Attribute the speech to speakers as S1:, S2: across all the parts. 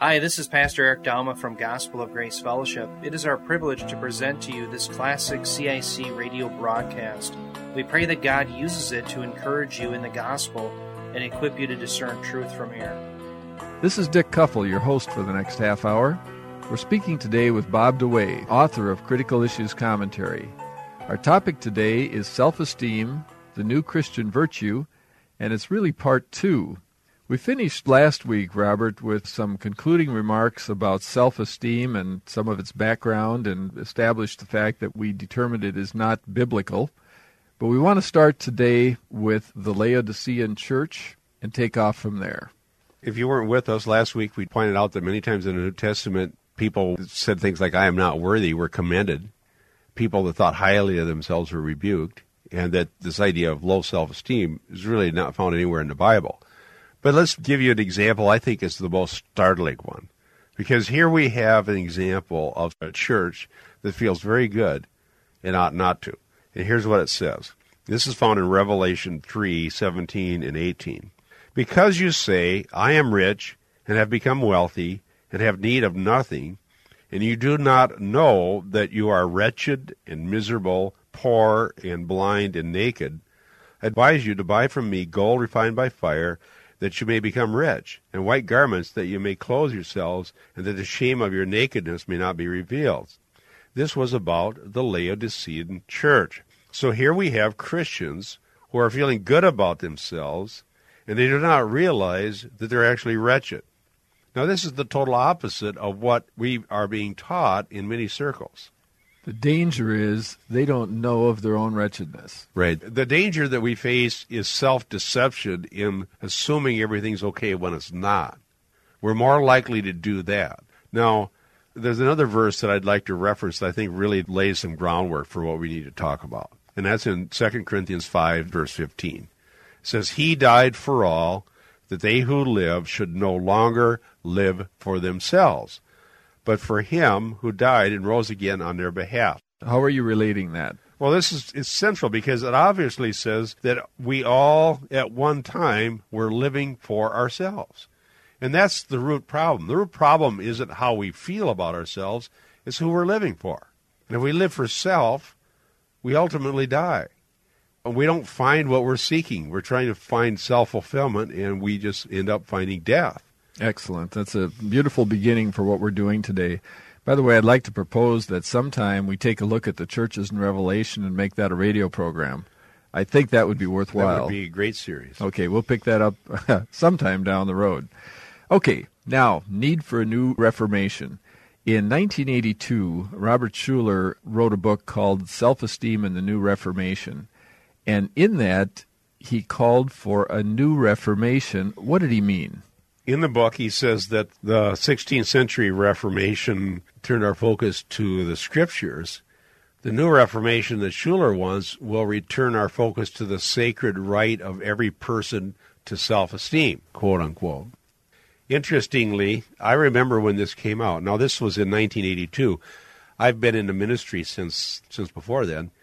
S1: Hi, this is Pastor Eric Dalma from Gospel of Grace Fellowship. It is our privilege to present to you this classic CIC radio broadcast. We pray that God uses it to encourage you in the gospel and equip you to discern truth from error.
S2: This is Dick Kuffel, your host for the next half hour. We're speaking today with Bob DeWaay, author of Critical Issues Commentary. Our topic today is self-esteem, the new Christian virtue, and it's really part 2. We finished last week, Robert, with some concluding remarks about self-esteem and some of its background and established the fact that we determined it is not biblical. But we want to start today with the Laodicean church and take off from there.
S3: If you weren't with us last week, we pointed out that many times in the New Testament, people said things like, I am not worthy, were commended. People that thought highly of themselves were rebuked, and that this idea of low self-esteem is really not found anywhere in the Bible. But let's give you an example I think is the most startling one. Because here we have an example of a church that feels very good and ought not to. And here's what it says. This is found in Revelation 3:17 and 18. Because you say, I am rich and have become wealthy and have need of nothing, and you do not know that you are wretched and miserable, poor and blind and naked, I advise you to buy from me gold refined by fire, that you may become rich, and white garments that you may clothe yourselves, and that the shame of your nakedness may not be revealed. This was about the Laodicean church. So here we have Christians who are feeling good about themselves, and they do not realize that they're actually wretched. Now this is the total opposite of what we are being taught in many circles.
S2: The danger is they don't know of their own wretchedness.
S3: Right. The danger that we face is self-deception in assuming everything's okay when it's not. We're more likely to do that. Now, there's another verse that I'd like to reference that I think really lays some groundwork for what we need to talk about. And that's in 2 Corinthians 5, verse 15. It says, He died for all, that they who live should no longer live for themselves, but for him who died and rose again on their behalf.
S2: How are you relating that?
S3: Well, this is central because it obviously says that we all at one time were living for ourselves. And that's the root problem. The root problem isn't how we feel about ourselves, it's who we're living for. And if we live for self, we ultimately die. And we don't find what we're seeking. We're trying to find self-fulfillment, and we just end up finding death.
S2: Excellent. That's a beautiful beginning for what we're doing today. By the way, I'd like to propose that sometime we take a look at the churches in Revelation and make that a radio program. I think that would be worthwhile.
S3: That would be a great series.
S2: Okay, we'll pick that up sometime down the road. Okay, now, need for a new reformation. In 1982, Robert Schuller wrote a book called Self-Esteem and the New Reformation. And in that, he called for a new reformation. What did he mean?
S3: In the book, he says that the 16th century Reformation turned our focus to the Scriptures. The new Reformation that Schuller wants will return our focus to the sacred right of every person to self-esteem, quote unquote. Interestingly, I remember when this came out. Now, this was in 1982. I've been in the ministry since before then.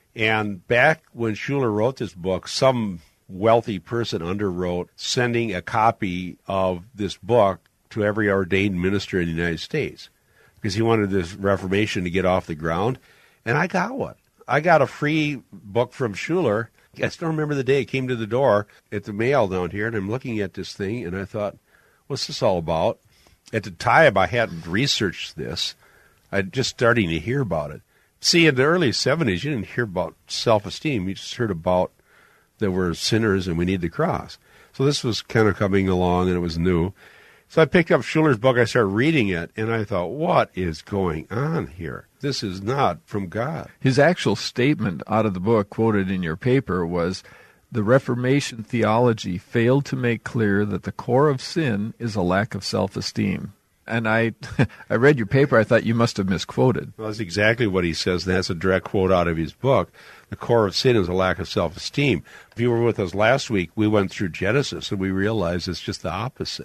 S3: And back when Schuller wrote this book, some wealthy person underwrote sending a copy of this book to every ordained minister in the United States because he wanted this Reformation to get off the ground. And I got one. I got a free book from Schuller. I still remember the day it came to the door at the mail down here, and I'm looking at this thing, and I thought, what's this all about? At the time, I hadn't researched this. I'm just starting to hear about it. See, in the early 70s, you didn't hear about self-esteem. You just heard about that we're sinners and we need the cross. So this was kind of coming along, and it was new. So I picked up Schuller's book. I started reading it, and I thought, what is going on here? This is not from God.
S2: His actual statement out of the book quoted in your paper was, the Reformation theology failed to make clear that the core of sin is a lack of self-esteem. And I read your paper. I thought you must have misquoted.
S3: Well, that's exactly what he says. That's a direct quote out of his book. The core of sin is a lack of self-esteem. If you were with us last week, we went through Genesis, and we realized it's just the opposite.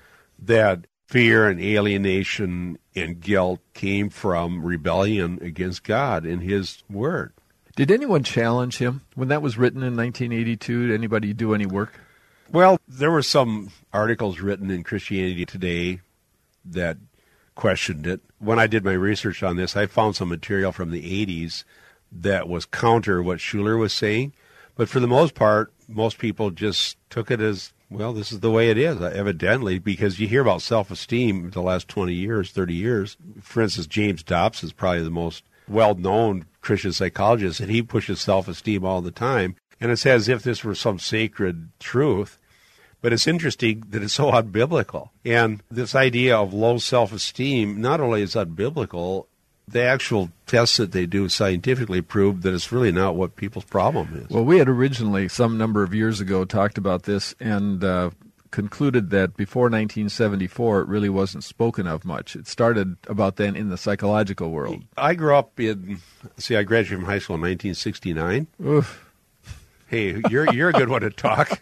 S3: That fear and alienation and guilt came from rebellion against God and His Word.
S2: Did anyone challenge him when that was written in 1982? Did anybody do any work?
S3: Well, there were some articles written in Christianity Today that questioned it. When I did my research on this, I found some material from the 80s that was counter what Schuller was saying. But for the most part, most people just took it as, well, this is the way it is, evidently, because you hear about self-esteem the last 20 years, 30 years. For instance, James Dobson is probably the most well-known Christian psychologist, and he pushes self-esteem all the time. And it's as if this were some sacred truth. But it's interesting that it's so unbiblical. And this idea of low self-esteem not only is unbiblical, the actual tests that they do scientifically prove that it's really not what people's problem is.
S2: Well, we had originally, some number of years ago, talked about this and concluded that before 1974, it really wasn't spoken of much. It started about then in the psychological world.
S3: I grew up I graduated from high school in 1969.
S2: Oof.
S3: Hey, you're a good one to talk.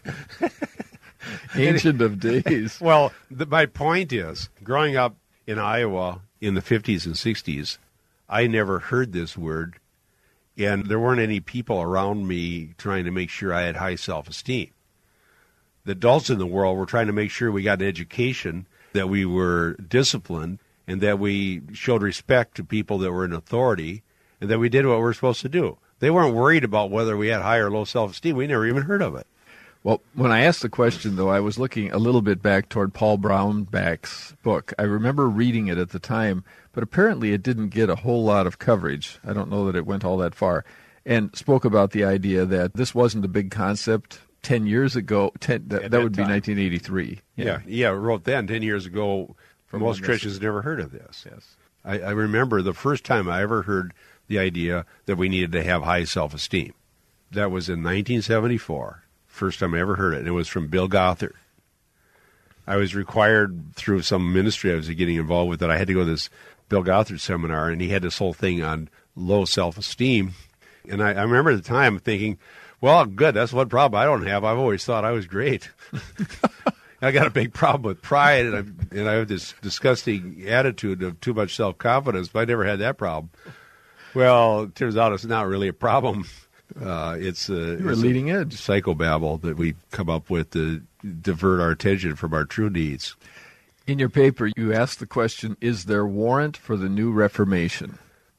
S2: Ancient of days.
S3: Well, my point is, growing up in Iowa in the 50s and 60s, I never heard this word, and there weren't any people around me trying to make sure I had high self-esteem. The adults in the world were trying to make sure we got an education, that we were disciplined, and that we showed respect to people that were in authority, and that we did what we were supposed to do. They weren't worried about whether we had high or low self-esteem. We never even heard of it.
S2: Well, when I asked the question, though, I was looking a little bit back toward Paul Brownback's book. I remember reading it at the time, but apparently it didn't get a whole lot of coverage. I don't know that it went all that far. And spoke about the idea that this wasn't a big concept 10 years ago. That would be 1983.
S3: Yeah, wrote then 10 years ago. Most Christians never heard of this.
S2: Yes.
S3: I remember the first time I ever heard the idea that we needed to have high self-esteem. That was in 1974. First time I ever heard it, and it was from Bill Gothard. I was required through some ministry I was getting involved with that I had to go to this Bill Gothard seminar, and he had this whole thing on low self-esteem. And I remember at the time thinking, well, good, that's one problem I don't have. I've always thought I was great. I got a big problem with pride, and I have this disgusting attitude of too much self-confidence, but I never had that problem. Well, it turns out it's not really a problem. It's a
S2: leading edge
S3: psychobabble that we come up with to divert our attention from our true needs.
S2: In your paper, you asked the question, is there warrant for the new Reformation?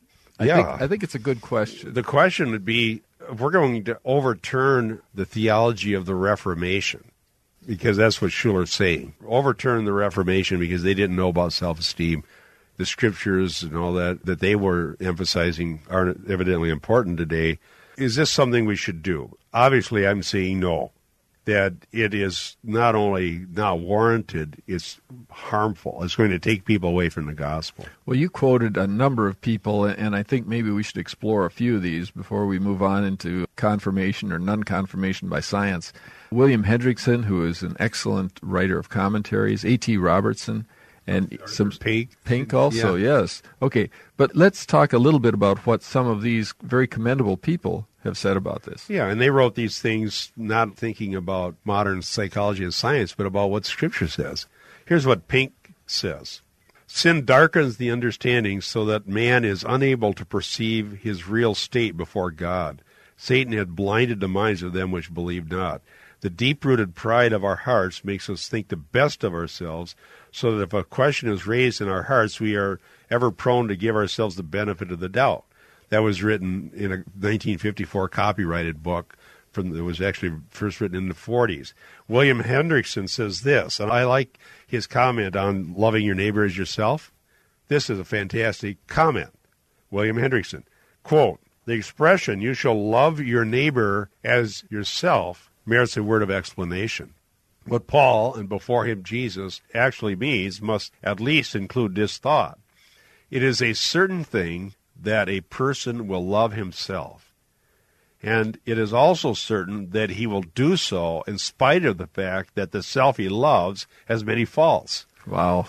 S2: I think it's a good question.
S3: The question would be, if we're going to overturn the theology of the Reformation, because that's what Schuller's saying, overturn the Reformation because they didn't know about self-esteem, the scriptures and all that they were emphasizing aren't evidently important today. Is this something we should do? Obviously, I'm saying no, that it is not only not warranted, it's harmful. It's going to take people away from the gospel.
S2: Well, you quoted a number of people, and I think maybe we should explore a few of these before we move on into confirmation or non-confirmation by science. William Hendrickson, who is an excellent writer of commentaries, A.T. Robertson, and some Pink also, yes. Okay, but let's talk a little bit about what some of these very commendable people have said about this.
S3: Yeah, and they wrote these things not thinking about modern psychology and science, but about what Scripture says. Here's what Pink says. Sin darkens the understanding so that man is unable to perceive his real state before God. Satan had blinded the minds of them which believed not. The deep-rooted pride of our hearts makes us think the best of ourselves, so that if a question is raised in our hearts, we are ever prone to give ourselves the benefit of the doubt. That was written in a 1954 copyrighted book that was actually first written in the 40s. William Hendrickson says this, and I like his comment on loving your neighbor as yourself. This is a fantastic comment. William Hendrickson, quote, the expression, you shall love your neighbor as yourself, merits a word of explanation. What Paul, and before him Jesus, actually means must at least include this thought. It is a certain thing that a person will love himself. And it is also certain that he will do so in spite of the fact that the self he loves has many faults.
S2: Wow.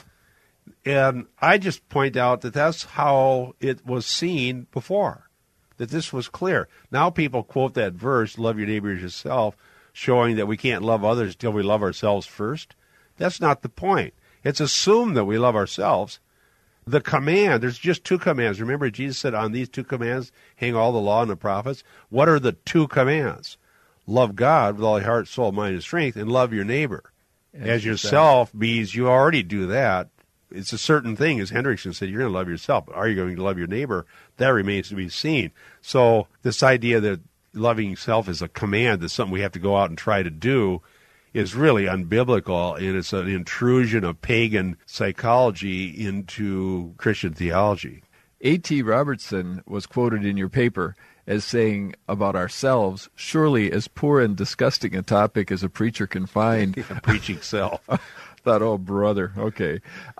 S3: And I just point out that that's how it was seen before, that this was clear. Now people quote that verse, love your neighbor as yourself, showing that we can't love others until we love ourselves first. That's not the point. It's assumed that we love ourselves. The command, there's just two commands. Remember, Jesus said, on these two commands hang all the law and the prophets. What are the two commands? Love God with all your heart, soul, mind, and strength, and love your neighbor. As yourself means you already do that. it's a certain thing, as Hendrickson said, you're going to love yourself. But are you going to love your neighbor? That remains to be seen. So this idea that loving self is a command, that's something we have to go out and try to do, is really unbiblical, and it's an intrusion of pagan psychology into Christian theology.
S2: A.T. Robertson was quoted in your paper as saying about ourselves, surely as poor and disgusting a topic as a preacher can find.
S3: Preaching self.
S2: Thought, oh, brother, okay.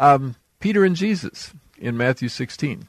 S2: Peter and Jesus in Matthew 16.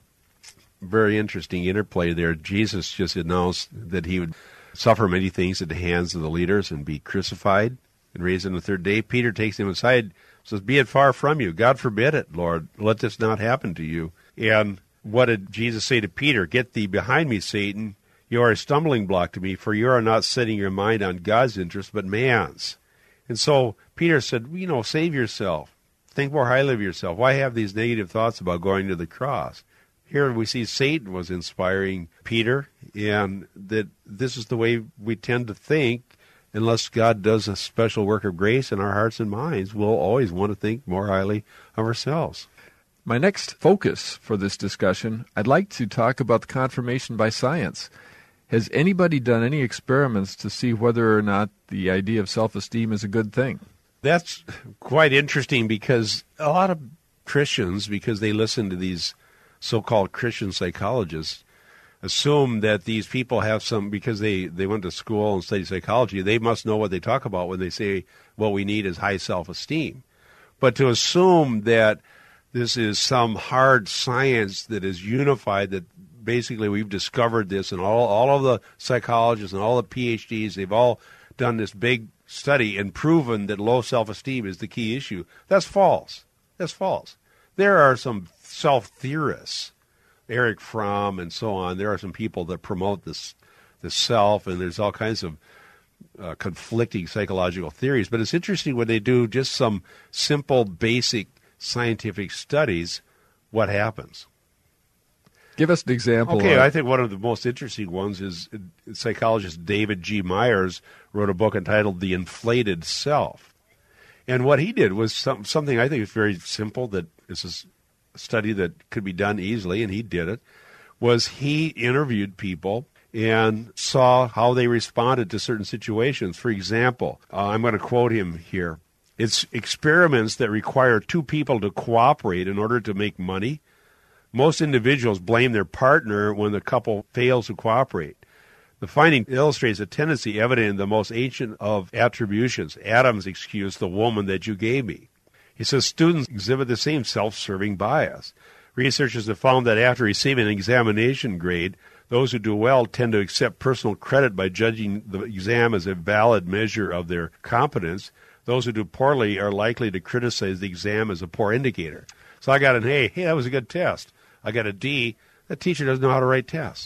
S3: Very interesting interplay there. Jesus just announced that he would suffer many things at the hands of the leaders and be crucified and raised on the third day. Peter takes him aside, says, "Be it far from you. God forbid it, Lord. Let this not happen to you." And what did Jesus say to Peter? "Get thee behind me, Satan. You are a stumbling block to me, for you are not setting your mind on God's interest, but man's." And so Peter said, save yourself. Think more highly of yourself. Why have these negative thoughts about going to the cross? Here we see Satan was inspiring Peter, and that this is the way we tend to think. Unless God does a special work of grace in our hearts and minds, we'll always want to think more highly of ourselves.
S2: My next focus for this discussion, I'd like to talk about the confirmation by science. Has anybody done any experiments to see whether or not the idea of self-esteem is a good thing?
S3: That's quite interesting, because a lot of Christians, because they listen to these so-called Christian psychologists, assume that these people have some, because they went to school and studied psychology, they must know what they talk about when they say what we need is high self-esteem. But to assume that this is some hard science that is unified, that basically we've discovered this, and all of the psychologists and all the PhDs, they've all done this big study and proven that low self-esteem is the key issue. That's false. That's false. There are some self-theorists, Eric Fromm and so on. There are some people that promote this self, and there's all kinds of conflicting psychological theories. But it's interesting when they do just some simple, basic scientific studies, what happens.
S2: Give us an example.
S3: Okay, I think one of the most interesting ones is psychologist David G. Myers wrote a book entitled The Inflated Self. And what he did was something I think is very simple, that this is a study that could be done easily, and he did it, was he interviewed people and saw how they responded to certain situations. For example, I'm going to quote him here. "It's experiments that require two people to cooperate in order to make money. Most individuals blame their partner when the couple fails to cooperate. The finding illustrates a tendency evident in the most ancient of attributions. Adam's excuse, the woman that you gave me." He says students exhibit the same self-serving bias. Researchers have found that after receiving an examination grade, those who do well tend to accept personal credit by judging the exam as a valid measure of their competence. Those who do poorly are likely to criticize the exam as a poor indicator. So I got an A. Hey, that was a good test. I got a D. That teacher doesn't know how to write tests.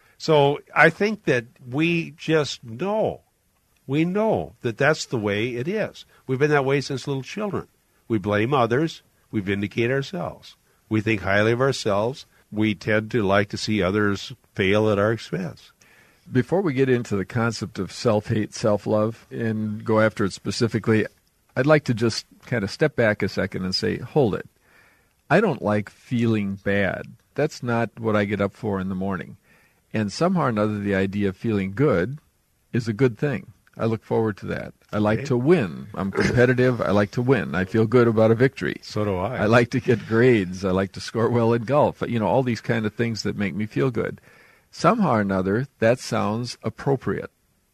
S3: So I think that we just know. We know that that's the way it is. We've been that way since little children. We blame others. We vindicate ourselves. We think highly of ourselves. We tend to like to see others fail at our expense.
S2: Before we get into the concept of self-hate, self-love, and go after it specifically, I'd like to just kind of step back a second and say, hold it. I don't like feeling bad. That's not what I get up for in the morning. And somehow or another, the idea of feeling good is a good thing. I look forward to that. I like to win. I'm competitive. I like to win. I feel good about a victory.
S3: So do I.
S2: I like to get grades. I like to score well in golf. All these kind of things that make me feel good. Somehow or another, that sounds appropriate.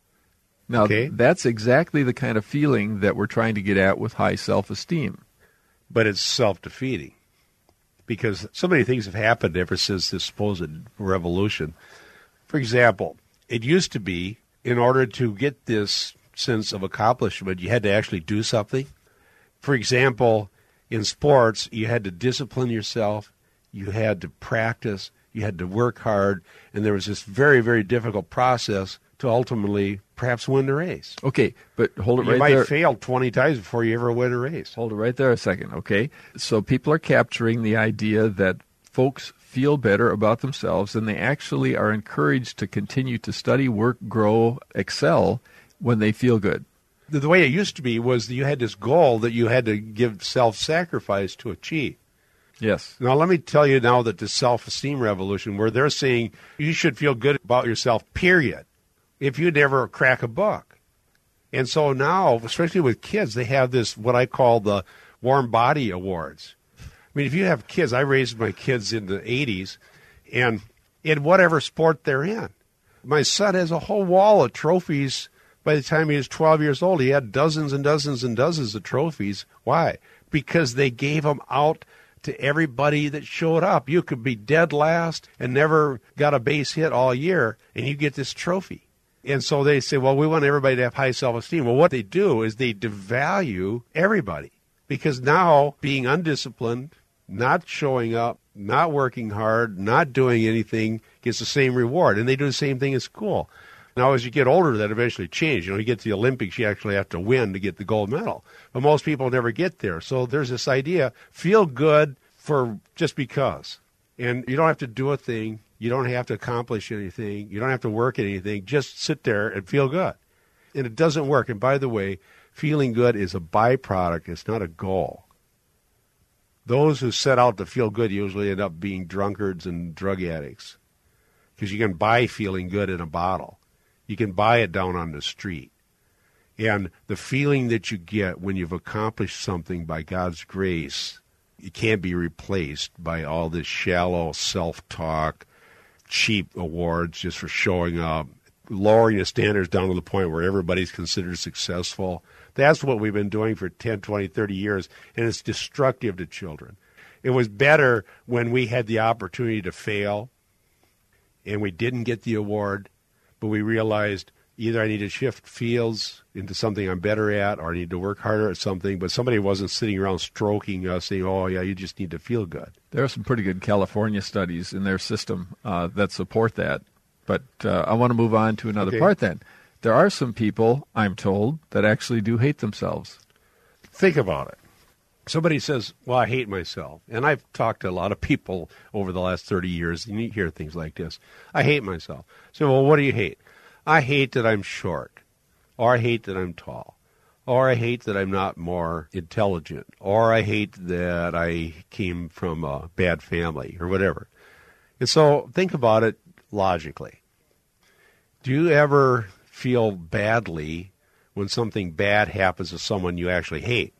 S2: Now, that's exactly the kind of feeling that we're trying to get at with high self-esteem.
S3: But it's self-defeating, because so many things have happened ever since this supposed revolution. For example, it used to be, in order to get this sense of accomplishment, you had to actually do something. For example, in sports, you had to discipline yourself, you had to practice, you had to work hard, and there was this very, very difficult process to ultimately perhaps win the race.
S2: Okay, but hold it right there.
S3: You might fail 20 times before you ever win a race.
S2: Hold it right there a second, okay? So people are capturing the idea that folks feel better about themselves, and they actually are encouraged to continue to study, work, grow, excel when they feel good.
S3: The way it used to be was that you had this goal that you had to give self-sacrifice to achieve.
S2: Yes.
S3: Now, let me tell you now that the self-esteem revolution, where they're saying you should feel good about yourself, period, if you never crack a book. And so now, especially with kids, they have this, what I call the warm body awards. I mean, if you have kids, I raised my kids in the 80s, and in whatever sport they're in. My son has a whole wall of trophies. By the time he was 12 years old, he had dozens and dozens and dozens of trophies. Why? Because they gave them out to everybody that showed up. You could be dead last and never got a base hit all year, and you get this trophy. And so they say, well, we want everybody to have high self-esteem. Well, what they do is they devalue everybody, because now being undisciplined, not showing up, not working hard, not doing anything gets the same reward. And they do the same thing in school. Now, as you get older, that eventually changes. You get to the Olympics, you actually have to win to get the gold medal. But most people never get there. So there's this idea, feel good for just because. And you don't have to do a thing. You don't have to accomplish anything. You don't have to work at anything. Just sit there and feel good. And it doesn't work. And by the way, feeling good is a byproduct. It's not a goal. Those who set out to feel good usually end up being drunkards and drug addicts, because you can buy feeling good in a bottle. You can buy it down on the street. And the feeling that you get when you've accomplished something by God's grace, it can't be replaced by all this shallow self-talk, cheap awards just for showing up, lowering the standards down to the point where everybody's considered successful. That's what we've been doing for 10, 20, 30 years, and it's destructive to children. It was better when we had the opportunity to fail, and we didn't get the award, but we realized either I need to shift fields into something I'm better at, or I need to work harder at something, but somebody wasn't sitting around stroking us saying, oh, yeah, you just need to feel good.
S2: There are some pretty good California studies in their system that support that. But I want to move on to another part then. There are some people, I'm told, that actually do hate themselves.
S3: Think about it. Somebody says, well, I hate myself. And I've talked to a lot of people over the last 30 years, and you hear things like this. I hate myself. So, well, what do you hate? I hate that I'm short, or I hate that I'm tall, or I hate that I'm not more intelligent, or I hate that I came from a bad family, or whatever. And so think about it logically. Do you ever feel badly when something bad happens to someone you actually hate?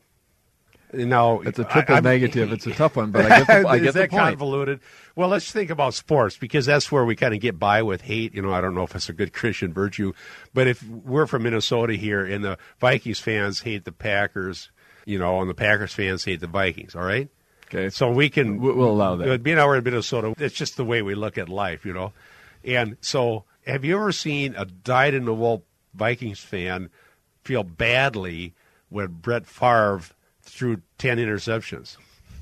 S3: Now,
S2: it's a triple negative. It's a tough one, but I get the point. Is that
S3: convoluted? Well, let's think about sports, because that's where we kind of get by with hate. I don't know if it's a good Christian virtue, but if we're from Minnesota here and the Vikings fans hate the Packers, and the Packers fans hate the Vikings, all right?
S2: Okay.
S3: So
S2: we'll allow that.
S3: Being over in Minnesota, it's just the way we look at life, And so have you ever seen a dyed-in-the-wool Vikings fan feel badly when Brett Favre threw 10 interceptions?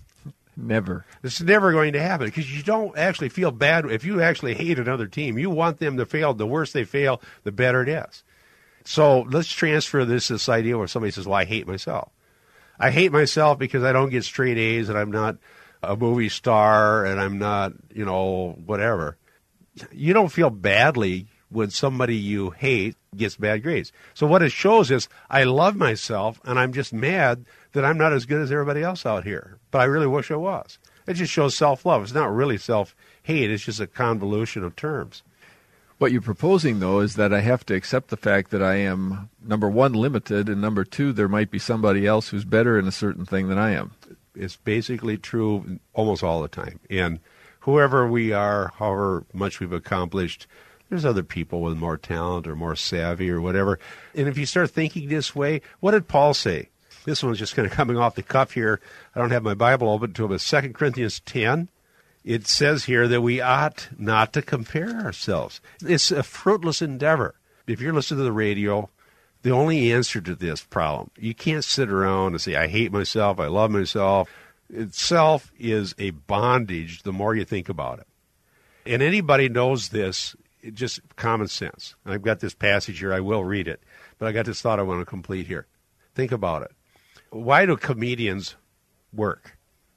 S2: Never.
S3: It's never going to happen, because you don't actually feel bad. If you actually hate another team, you want them to fail. The worse they fail, the better it is. So let's transfer this idea where somebody says, well, I hate myself. I hate myself because I don't get straight A's, and I'm not a movie star, and I'm not, whatever. You don't feel badly when somebody you hate gets bad grades. So what it shows is I love myself, and I'm just mad that I'm not as good as everybody else out here. But I really wish I was. It just shows self-love. It's not really self-hate. It's just a convolution of terms.
S2: What you're proposing, though, is that I have to accept the fact that I am, number one, limited, and number two, there might be somebody else who's better in a certain thing than I am.
S3: It's basically true almost all the time. And whoever we are, however much we've accomplished, there's other people with more talent or more savvy or whatever. And if you start thinking this way, what did Paul say? This one's just kind of coming off the cuff here. I don't have my Bible open to it, but 2 Corinthians 10, it says here that we ought not to compare ourselves. It's a fruitless endeavor. If you're listening to the radio, the only answer to this problem, you can't sit around and say, I hate myself, I love myself. Itself is a bondage the more you think about it. And anybody knows this, just common sense. And I've got this passage here, I will read it, but I got this thought I want to complete here. Think about it. Why do comedians work?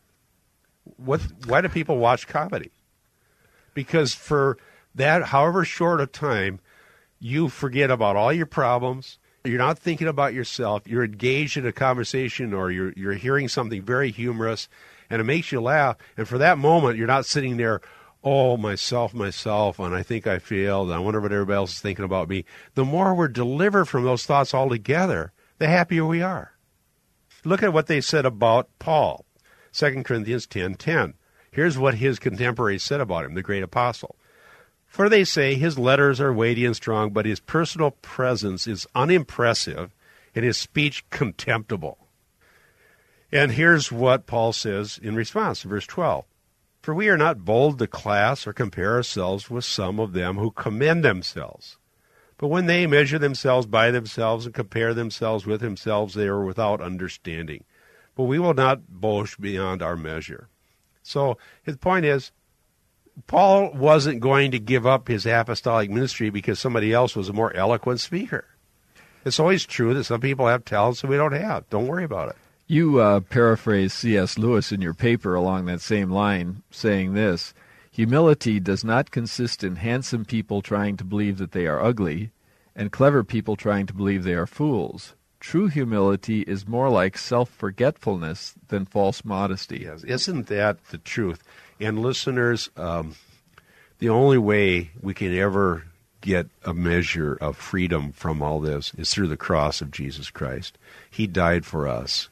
S3: Why do people watch comedy? Because for that, however short a time, you forget about all your problems. You're not thinking about yourself. You're engaged in a conversation, or you're hearing something very humorous, and it makes you laugh. And for that moment, you're not sitting there, oh, myself, and I think I failed, and I wonder what everybody else is thinking about me. The more we're delivered from those thoughts altogether, the happier we are. Look at what they said about Paul. 2 Corinthians 10:10. Here's what his contemporaries said about him, the great apostle. For they say his letters are weighty and strong, but his personal presence is unimpressive and his speech contemptible. And here's what Paul says in response, verse 12. For we are not bold to class or compare ourselves with some of them who commend themselves. But when they measure themselves by themselves and compare themselves with themselves, they are without understanding. But we will not boast beyond our measure. So his point is, Paul wasn't going to give up his apostolic ministry because somebody else was a more eloquent speaker. It's always true that some people have talents that we don't have. Don't worry about it.
S2: You paraphrase C.S. Lewis in your paper along that same line, saying this: humility does not consist in handsome people trying to believe that they are ugly, and clever people trying to believe they are fools. True humility is more like self-forgetfulness than false modesty.
S3: Yes, isn't that the truth? And listeners, the only way we can ever get a measure of freedom from all this is through the cross of Jesus Christ. He died for us.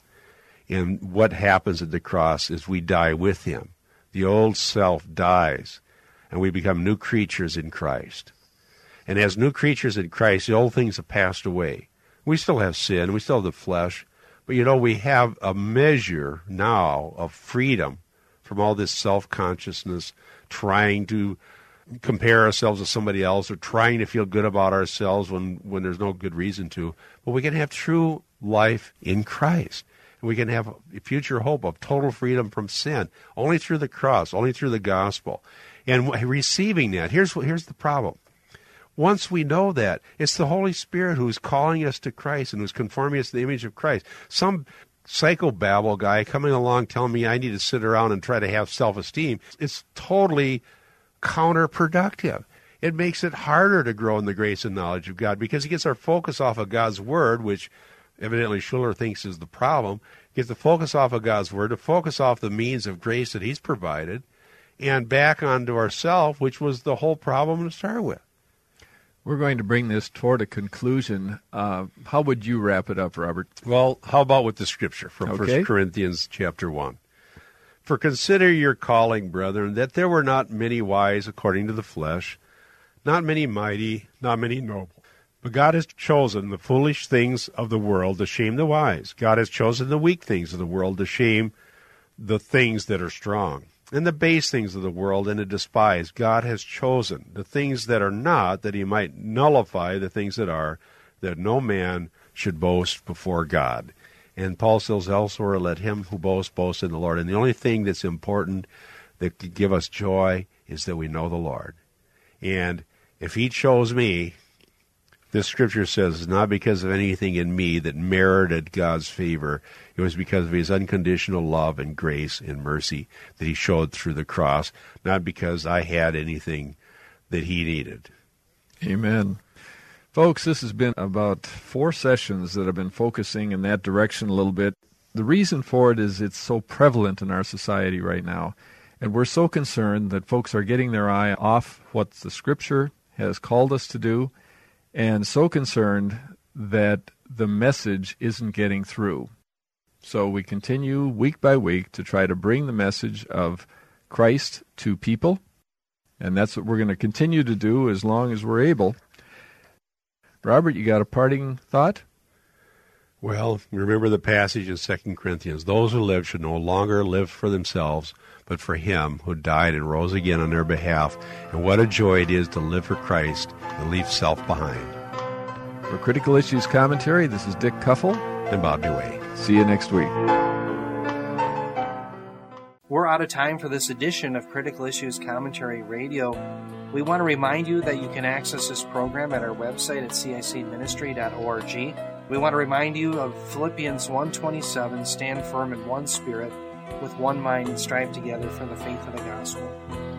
S3: And what happens at the cross is we die with him. The old self dies, and we become new creatures in Christ. And as new creatures in Christ, the old things have passed away. We still have sin, we still have the flesh, but we have a measure now of freedom from all this self-consciousness, trying to compare ourselves to somebody else or trying to feel good about ourselves when there's no good reason to. But we can have true life in Christ. And we can have a future hope of total freedom from sin only through the cross, only through the gospel. And receiving that, here's the problem. Once we know that, it's the Holy Spirit who's calling us to Christ and who's conforming us to the image of Christ. Some psychobabble guy coming along telling me I need to sit around and try to have self-esteem, it's totally counterproductive. It makes it harder to grow in the grace and knowledge of God because it gets our focus off of God's Word, which evidently Schuller thinks is the problem. Gets the focus off of God's Word, to focus off the means of grace that he's provided, and back onto ourselves, which was the whole problem to start with.
S2: We're going to bring this toward a conclusion. How would you wrap it up, Robert?
S3: Well, how about with the scripture from 1 Corinthians chapter 1? For consider your calling, brethren, that there were not many wise according to the flesh, not many mighty, not many noble. But God has chosen the foolish things of the world to shame the wise. God has chosen the weak things of the world to shame the things that are strong. And the base things of the world and to despise, God has chosen the things that are not, that he might nullify the things that are, that no man should boast before God. And Paul says elsewhere, let him who boasts, boast in the Lord. And the only thing that's important that could give us joy is that we know the Lord. And if he chose me, this scripture says it's not because of anything in me that merited God's favor. It was because of his unconditional love and grace and mercy that he showed through the cross, not because I had anything that he needed.
S2: Amen. Folks, this has been about 4 sessions that have been focusing in that direction a little bit. The reason for it is it's so prevalent in our society right now. And we're so concerned that folks are getting their eye off what the Scripture has called us to do, and so concerned that the message isn't getting through. So we continue week by week to try to bring the message of Christ to people, and that's what we're going to continue to do as long as we're able. Robert, you got a parting thought?
S3: Well, remember the passage in 2 Corinthians. Those who live should no longer live for themselves, but for him who died and rose again on their behalf. And what a joy it is to live for Christ and leave self behind.
S2: For Critical Issues Commentary, this is Dick Kuffel
S3: and Bob DeWay.
S2: See you next week.
S1: We're out of time for this edition of Critical Issues Commentary Radio. We want to remind you that you can access this program at our website at cicministry.org. We want to remind you of Philippians 1:27, stand firm in one spirit, with one mind, and strive together for the faith of the gospel.